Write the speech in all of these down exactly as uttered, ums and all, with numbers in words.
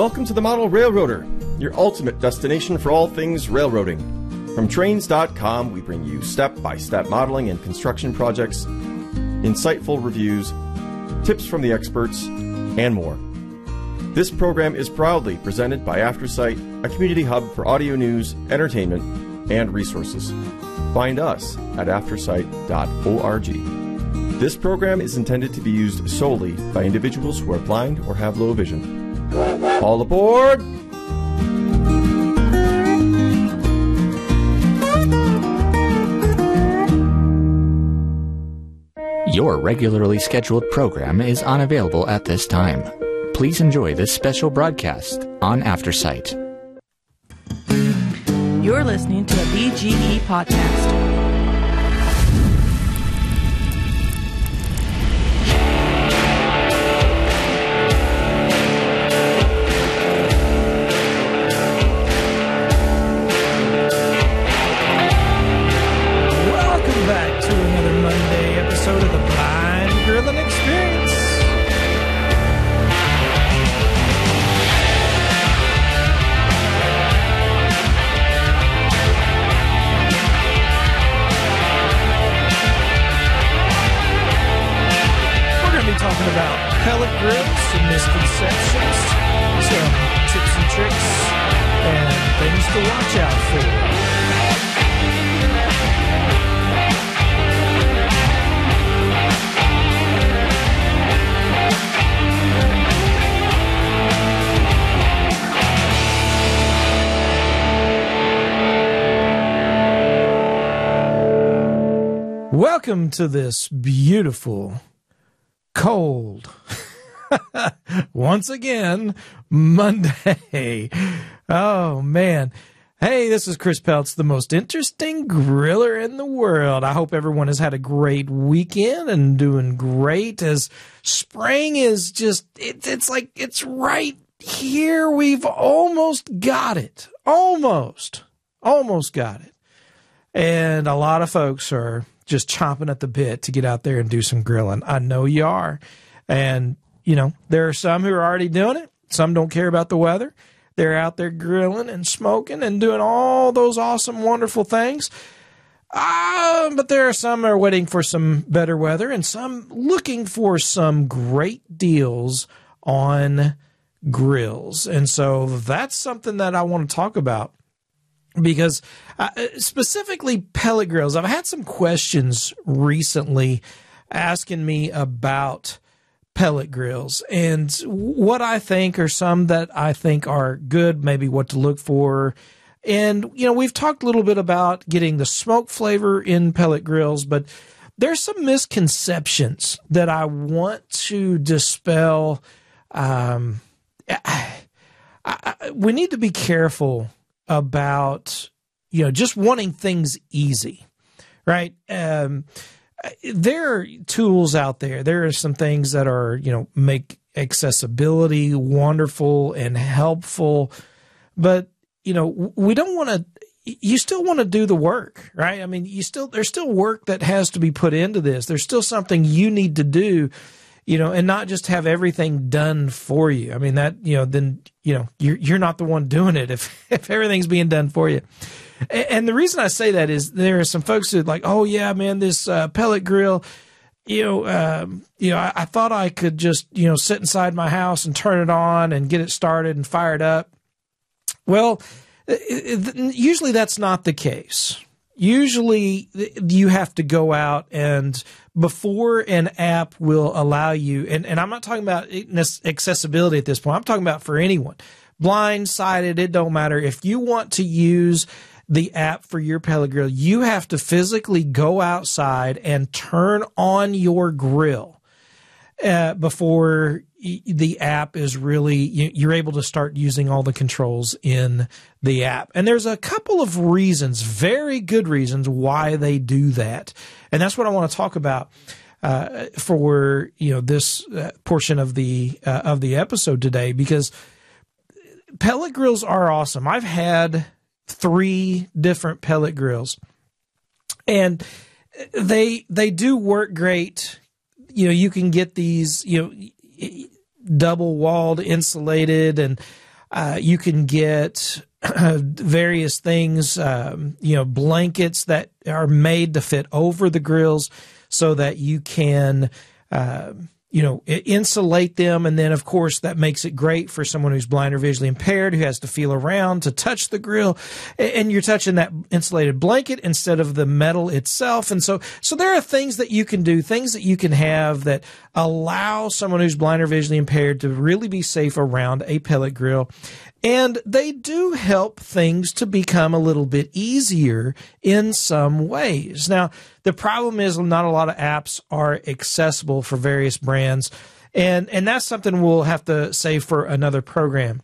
Welcome to the Model Railroader, your ultimate destination for all things railroading. From trains dot com, we bring you step-by-step modeling and construction projects, insightful reviews, tips from the experts, and more. This program is proudly presented by AfterSight, a community hub for audio news, entertainment, and resources. Find us at aftersight dot org. This program is intended to be used solely by individuals who are blind or have low vision. All aboard! Your regularly scheduled program is unavailable at this time. Please enjoy this special broadcast on AfterSight. You're listening to a B G E podcast. Episode of the Blind Grilling Experience. We're going to be talking about pellet grills, some misconceptions, some tips and tricks, and things to watch out for. Welcome to this beautiful, cold, once again, Monday. Oh, man. Hey, this is Chris Peltz, the most interesting griller in the world. I hope everyone has had a great weekend and doing great as spring is just, it, it's like it's right here. We've almost got it. Almost. Almost got it. And a lot of folks are just chomping at the bit to get out there and do some grilling. I know you are. And, you know, there are some who are already doing it. Some don't care about the weather. They're out there grilling and smoking and doing all those awesome, wonderful things. Uh, but there are some that are waiting for some better weather and some looking for some great deals on grills. And so that's something that I want to talk about. Because uh, specifically pellet grills, I've had some questions recently asking me about pellet grills and what I think are some that I think are good, maybe what to look for. And, you know, we've talked a little bit about getting the smoke flavor in pellet grills, but there's some misconceptions that I want to dispel. Um, I, I, we need to be careful about, you know, just wanting things easy, right? Um, there are tools out there. There are some things that are, you know, make accessibility wonderful and helpful, but, you know, we don't want to, you still want to do the work, right? I mean, you still, there's still work that has to be put into this. There's still something you need to do, you know, and not just have everything done for you. I mean, that, you know, then, you know, you're, you're not the one doing it if, if everything's being done for you. And, and the reason I say that is there are some folks who are like, oh yeah, man, this uh, pellet grill, you know, um, you know, I, I thought I could just, you know, sit inside my house and turn it on and get it started and fired up. Well, it, it, usually that's not the case. Usually you have to go out and before an app will allow you, and, and I'm not talking about accessibility at this point. I'm talking about for anyone. Blind, sighted, it don't matter. If you want to use the app for your pellet grill, you have to physically go outside and turn on your grill uh, before the app is really, you're able to start using all the controls in the app. And there's a couple of reasons, very good reasons why they do that. And that's what I want to talk about uh, for, you know, this uh, portion of the, uh, of the episode today, because pellet grills are awesome. I've had three different pellet grills and they, they do work great. You know, you can get these, you know, double walled, insulated, and Uh, you can get various things, um, you know, blankets that are made to fit over the grills so that you can, uh, you know, insulate them. And then, of course, that makes it great for someone who's blind or visually impaired, who has to feel around to touch the grill. And you're touching that insulated blanket instead of the metal itself. And so, so there are things that you can do, things that you can have that allow someone who's blind or visually impaired to really be safe around a pellet grill. And they do help things to become a little bit easier in some ways. Now, the problem is not a lot of apps are accessible for various brands, and, and that's something we'll have to save for another program.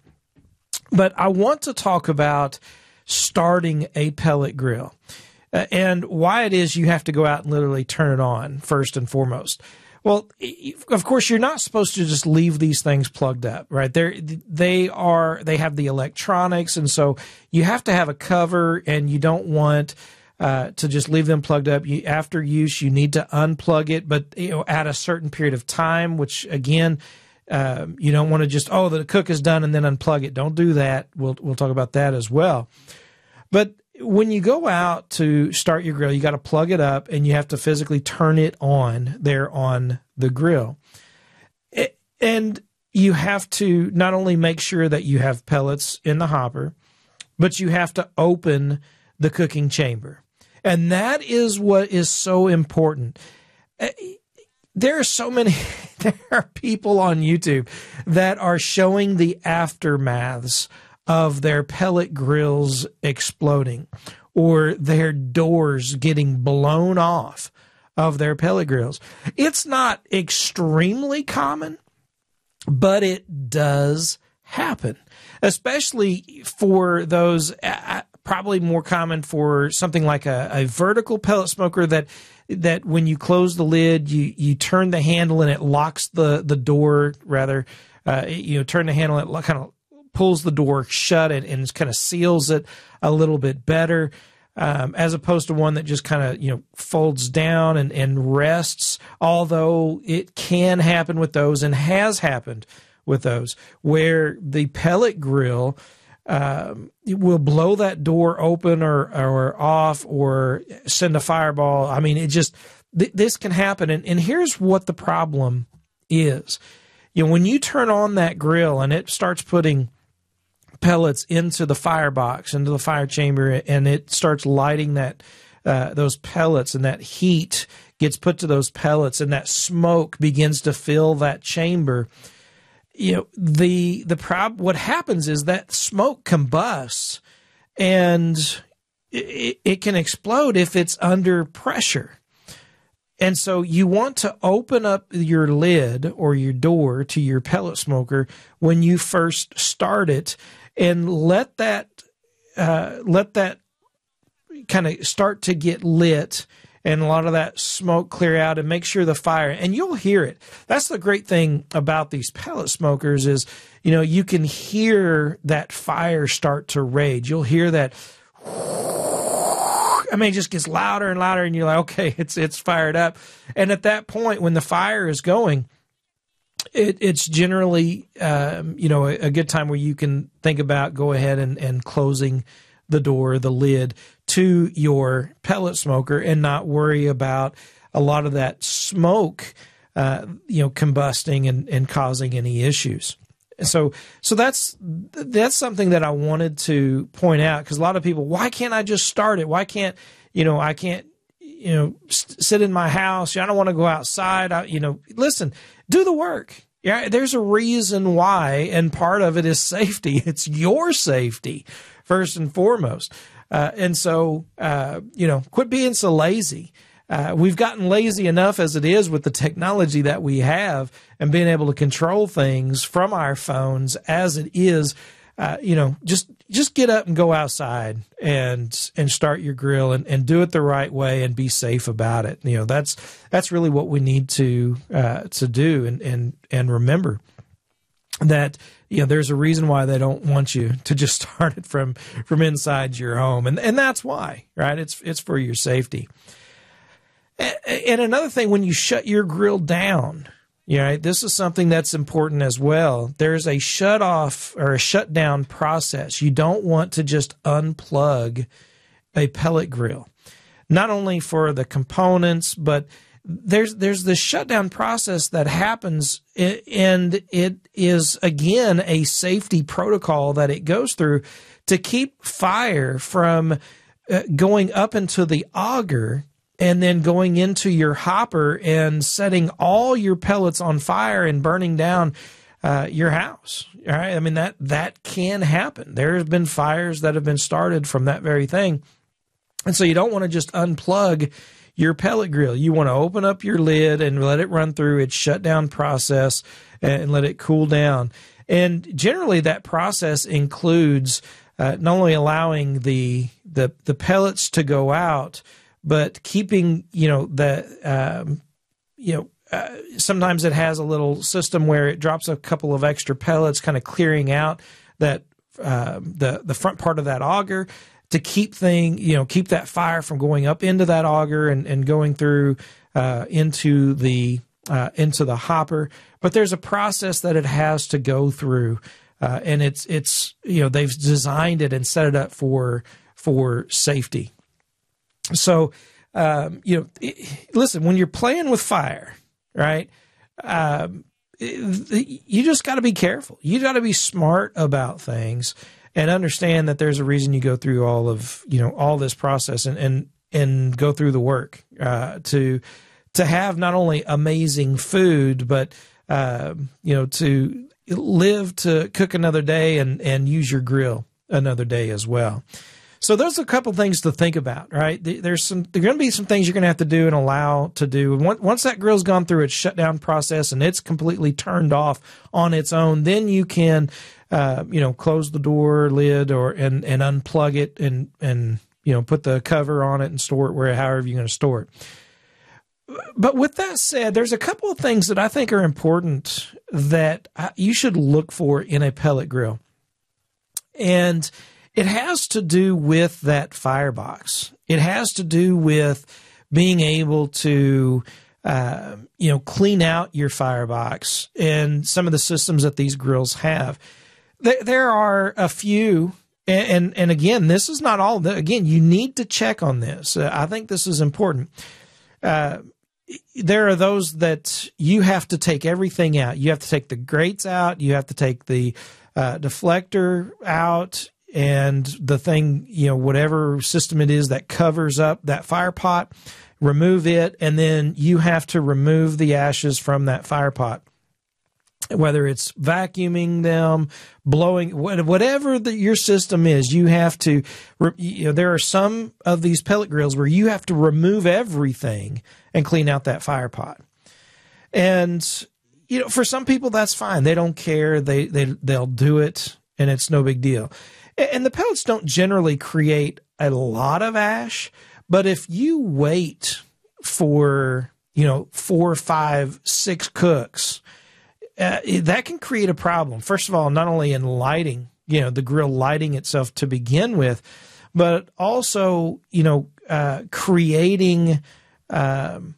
But I want to talk about starting a pellet grill uh, and why it is you have to go out and literally turn it on first and foremost. Well, of course, you're not supposed to just leave these things plugged up, right? They're, they are, they have the electronics, and so you have to have a cover, and you don't want uh, to just leave them plugged up. You, after use, you need to unplug it, but you know, at a certain period of time, which again, uh, you don't want to just, oh, the cook is done and then unplug it. Don't do that. We'll we'll talk about that as well. But when you go out to start your grill, you got to plug it up, and you have to physically turn it on there on the grill. It, and you have to not only make sure that you have pellets in the hopper, but you have to open the cooking chamber. And that is what is so important. There are so many, there are people on YouTube that are showing the aftermaths of their pellet grills exploding or their doors getting blown off of their pellet grills. It's not extremely common, but it does happen, especially for those, uh, probably more common for something like a, a vertical pellet smoker that that when you close the lid, you, you turn the handle and it locks the, the door, rather, uh, you know, turn the handle, it kind of pulls the door shut and, and kind of seals it a little bit better, um, as opposed to one that just kind of, you know, folds down and, and rests, although it can happen with those and has happened with those, where the pellet grill um, will blow that door open or, or off or send a fireball. I mean, it just, th- this can happen. And, and here's what the problem is. You know, when you turn on that grill and it starts putting pellets into the firebox, into the fire chamber, and it starts lighting that uh, those pellets, and that heat gets put to those pellets, and that smoke begins to fill that chamber. You know, the the prob what happens is that smoke combusts, and it, it can explode if it's under pressure. And so you want to open up your lid or your door to your pellet smoker when you first start it, and let that uh, let that kind of start to get lit, and a lot of that smoke clear out, and make sure the fire, and you'll hear it. That's the great thing about these pellet smokers is, you know, you can hear that fire start to rage. You'll hear that. I mean, it just gets louder and louder, and you're like, okay, it's it's fired up. And at that point, when the fire is going, it, it's generally, um, you know, a, a good time where you can think about go ahead and, and closing the door, the lid to your pellet smoker, and not worry about a lot of that smoke, uh, you know, combusting and, and causing any issues. So, so that's, that's something that I wanted to point out, because a lot of people, why can't I just start it? Why can't, you know, I can't, you know, st- sit in my house. I don't want to go outside. I, you know, listen, do the work. Yeah. There's a reason why. And part of it is safety. It's your safety first and foremost. Uh, and so, uh, you know, quit being so lazy. Uh, we've gotten lazy enough as it is with the technology that we have and being able to control things from our phones as it is. Uh, you know, just just get up and go outside and and start your grill, and, and do it the right way and be safe about it. You know, that's that's really what we need to uh, to do, and and and remember that, you know, there's a reason why they don't want you to just start it from from inside your home, and and that's why, right? It's it's for your safety. And another thing, when you shut your grill down, You know, this is something that's important as well. There's a shut off or a shutdown process. You don't want to just unplug a pellet grill, not only for the components, but there's there's this shutdown process that happens, and it is, again, a safety protocol that it goes through to keep fire from uh, going up into the auger and then going into your hopper and setting all your pellets on fire and burning down uh, your house. All right? I mean, that that can happen. There have been fires that have been started from that very thing. And so you don't want to just unplug your pellet grill. You want to open up your lid and let it run through its shutdown process and let it cool down. And generally that process includes uh, not only allowing the, the the pellets to go out, but keeping, you know, the, um, you know, uh, sometimes it has a little system where it drops a couple of extra pellets, kind of clearing out that uh, the the front part of that auger to keep thing, you know, keep that fire from going up into that auger and, and going through uh, into the uh, into the hopper. But there's a process that it has to go through, uh, and it's it's you know, they've designed it and set it up for for safety. So, um, you know, it, listen, when you're playing with fire, right, um, it, you just got to be careful. You got to be smart about things and understand that there's a reason you go through all of, you know, all this process and, and, and go through the work uh, to to have not only amazing food, but, uh, you know, to live to cook another day and, and use your grill another day as well. So those are a couple things to think about, right? There's some, there are going to be some things you're going to have to do and allow to do. And once that grill's gone through its shutdown process and it's completely turned off on its own, then you can, uh, you know, close the door lid or and and unplug it and and you know, put the cover on it and store it where however you're going to store it. But with that said, there's a couple of things that I think are important that you should look for in a pellet grill, and it has to do with that firebox. It has to do with being able to, uh, you know, clean out your firebox and some of the systems that these grills have. There, there are a few, and, and, and again, this is not all. Again, you need to check on this. Uh, I think this is important. Uh, there are those that you have to take everything out. You have to take the grates out. You have to take the uh, deflector out. And the thing, you know, whatever system it is that covers up that fire pot, remove it, and then you have to remove the ashes from that fire pot. Whether it's vacuuming them, blowing, whatever the, your system is, you have to, you know, there are some of these pellet grills where you have to remove everything and clean out that fire pot. And, you know, for some people, that's fine. They don't care. They, they, they'll do it, and it's no big deal. And the pellets don't generally create a lot of ash, but if you wait for, you know, four, five, six cooks, uh, that can create a problem. First of all, not only in lighting, you know, the grill lighting itself to begin with, but also, you know, uh, creating um,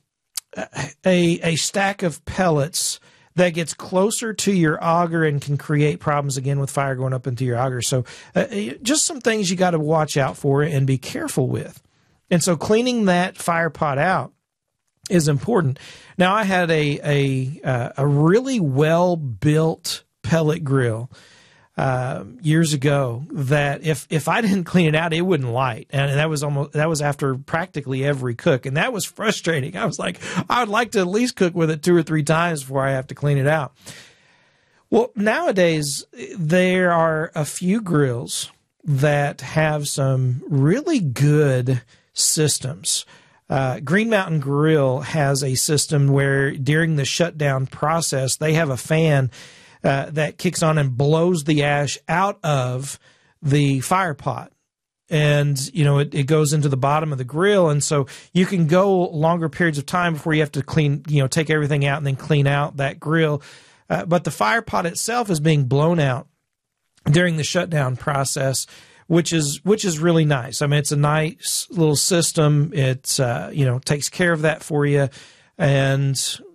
a, a stack of pellets that gets closer to your auger and can create problems again with fire going up into your auger. So uh, just some things you got to watch out for and be careful with. And so cleaning that fire pot out is important. Now, I had a a, uh, a really well-built pellet grill uh, years ago that if if I didn't clean it out, it wouldn't light. And that was almost that was after practically every cook. And that was frustrating. I was like, I would like to at least cook with it two or three times before I have to clean it out. Well, nowadays, there are a few grills that have some really good systems. Uh, Green Mountain Grill has a system where during the shutdown process, they have a fan uh, that kicks on and blows the ash out of the fire pot. And, you know, it, it goes into the bottom of the grill. And so you can go longer periods of time before you have to clean, you know, take everything out and then clean out that grill. Uh, but the fire pot itself is being blown out during the shutdown process, which is which is really nice. I mean, it's a nice little system. It, uh, you know, takes care of that for you. And,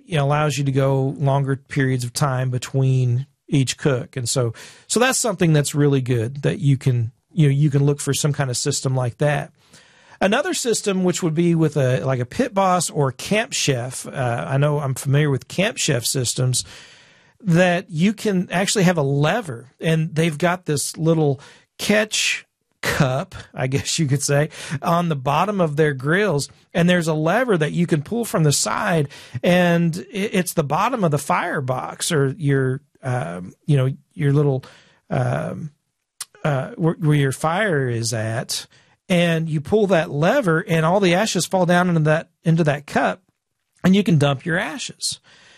you know, allows you to go longer periods of time between each cook. And so, so that's something that's really good that you can, you know, you can look for some kind of system like that. Another system, which would be with a, like a Pit Boss or Camp Chef. Uh, I know I'm familiar with Camp Chef systems that you can actually have a lever, and they've got this little catch cup, I guess you could say, on the bottom of their grills, and there's a lever that you can pull from the side, and it's the bottom of the firebox or your, um, you know, your little um, uh, where, where your fire is at, and you pull that lever, and all the ashes fall down into that into that cup, and you can dump your ashes,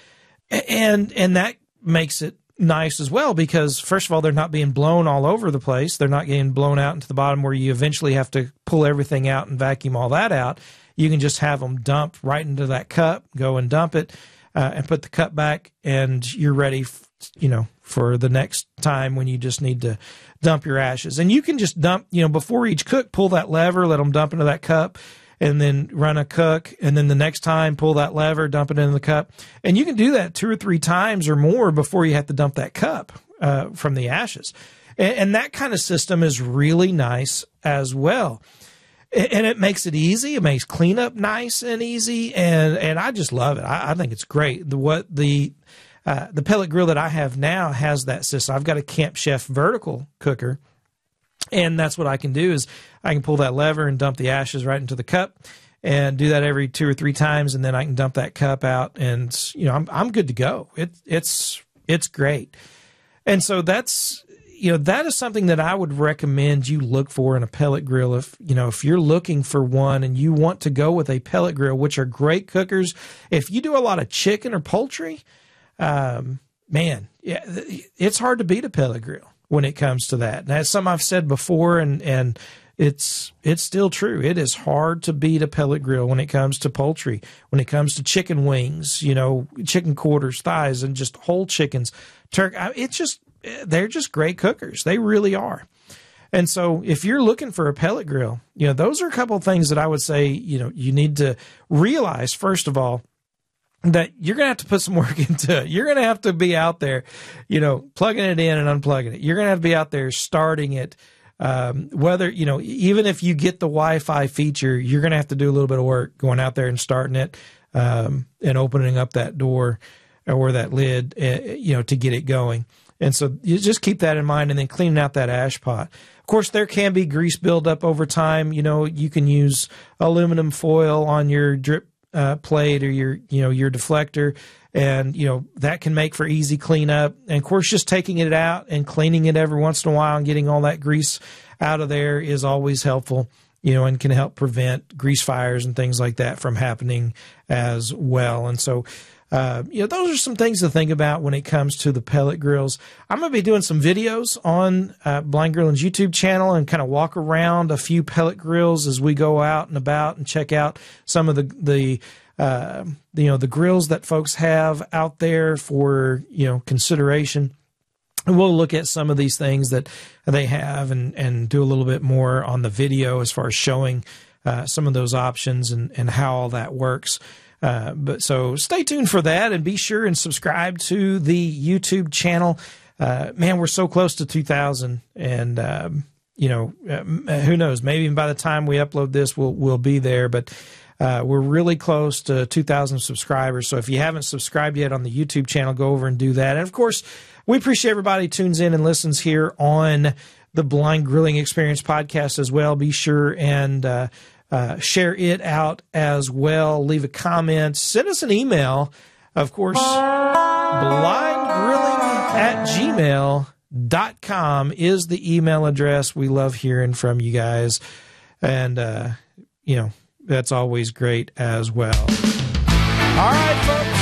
and and that makes it nice as well, because first of all, they're not being blown all over the place. They're not getting blown out into the bottom where you eventually have to pull everything out and vacuum all that out. You can just have them dump right into that cup, go and dump it, uh, and put the cup back, and you're ready, f- you know, for the next time when you just need to dump your ashes. And you can just dump, you know, before each cook, pull that lever, let them dump into that cup, and then run a cook, and then the next time pull that lever, dump it in the cup. And you can do that two or three times or more before you have to dump that cup uh, from the ashes. And, and that kind of system is really nice as well. And, and it makes it easy. It makes cleanup nice and easy, and and I just love it. I, I think it's great. The what the uh, the pellet grill that I have now has that system. I've got a Camp Chef vertical cooker. And that's what I can do is I can pull that lever and dump the ashes right into the cup, and do that every two or three times, and then I can dump that cup out, and you know I'm I'm good to go. It it's it's great. And so that's you know that is something that I would recommend you look for in a pellet grill. If you know if you're looking for one and you want to go with a pellet grill, which are great cookers. If you do a lot of chicken or poultry, um, man, yeah, it's hard to beat a pellet grill when it comes to that. And that's something I've said before, and, and it's it's still true. It is hard to beat a pellet grill when it comes to poultry, when it comes to chicken wings, you know, chicken quarters, thighs, and just whole chickens. Turkey. It's just, they're just great cookers. They really are. And so if you're looking for a pellet grill, you know, those are a couple of things that I would say, you know, you need to realize, first of all, that you're going to have to put some work into it. You're going to have to be out there, you know, plugging it in and unplugging it. You're going to have to be out there starting it. Um, whether, you know, even if you get the Wi-Fi feature, you're going to have to do a little bit of work going out there and starting it, um, and opening up that door or that lid, uh, you know, to get it going. And so you just keep that in mind, and then cleaning out that ash pot. Of course, there can be grease buildup over time. You know, you can use aluminum foil on your drip Uh, plate or your, you know, your deflector, and, you know, that can make for easy cleanup. And of course, just taking it out and cleaning it every once in a while and getting all that grease out of there is always helpful, you know, and can help prevent grease fires and things like that from happening as well. And so, uh, you know, those are some things to think about when it comes to the pellet grills. I'm going to be doing some videos on uh, Blind Grilling's YouTube channel and kind of walk around a few pellet grills as we go out and about and check out some of the, the uh, you know, the grills that folks have out there for, you know, consideration. And we'll look at some of these things that they have and, and do a little bit more on the video as far as showing uh, some of those options and, and how all that works. Uh, but so stay tuned for that, and be sure and subscribe to the YouTube channel. Uh, man, we're so close to two thousand, and um, you know, uh, who knows? Maybe even by the time we upload this, we'll we'll be there. But uh, we're really close to two thousand subscribers. So if you haven't subscribed yet on the YouTube channel, go over and do that. And of course, we appreciate everybody who tunes in and listens here on the Blind Grilling Experience podcast as well. Be sure and uh, Uh, share it out as well. Leave a comment. Send us an email. Of course, blindgrilling at gmail dot com is the email address. We love hearing from you guys. And, uh, you know, that's always great as well. All right, folks.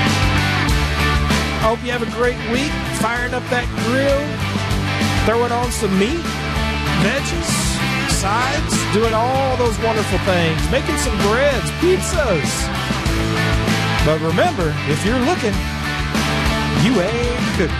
I hope you have a great week. Firing up that grill. Throwing on some meat, veggies, sides, doing all those wonderful things, making some breads, pizzas. But remember, if you're looking, you ain't cooking.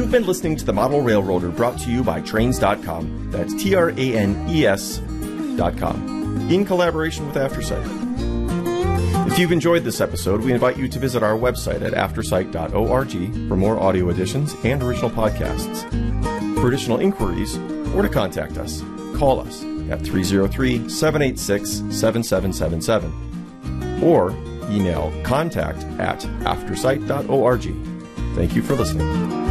You've been listening to The Model Railroader, brought to you by Tranes dot com. That's T R A N E S dot com, in collaboration with AfterSight. If you've enjoyed this episode, we invite you to visit our website at aftersight dot org for more audio editions and original podcasts. For additional inquiries or to contact us, call us at three oh three, seven eight six, seven seven seven seven or email contact at aftersight dot org. Thank you for listening.